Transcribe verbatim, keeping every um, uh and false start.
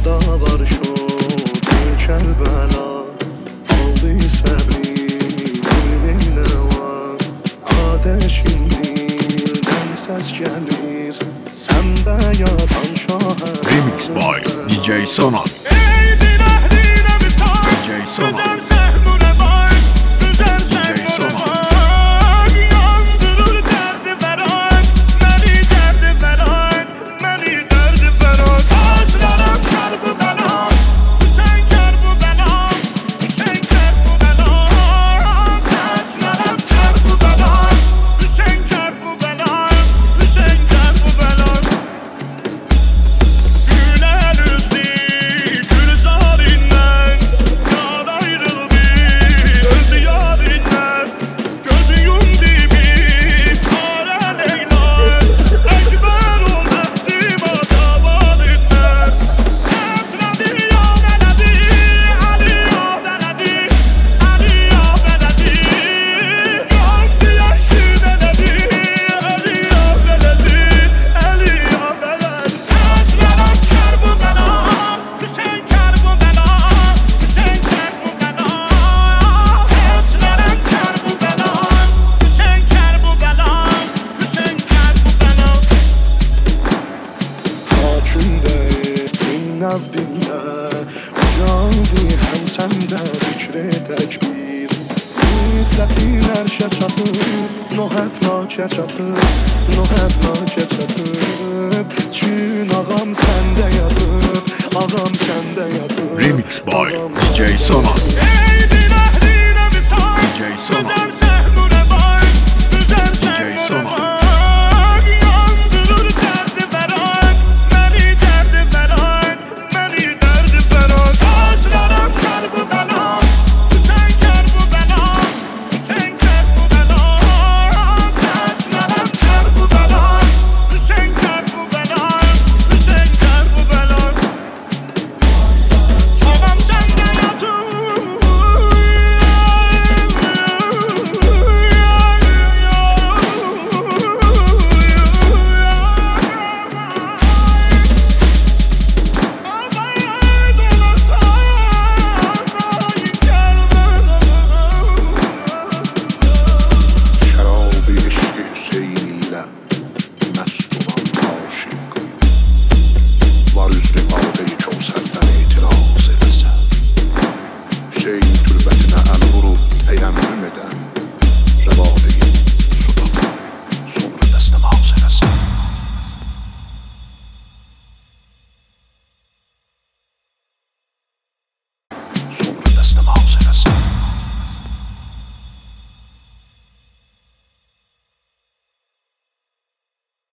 yadavar şod ey Kerbela. Aldı səbri dilinə var, ateşin dildən səs gəlir. Səndə yatan şahər Remix by D J Sonat. D J Sonat. D J Sonat. Nəvdində ucaldı həm səndə zikri təkbir. İzzətin ərşə çatır, noh əflakə çatır, noh əflakə çatır. Çün ağam səndə yatır, ağam səndə yatır. Remix by D J Sonat.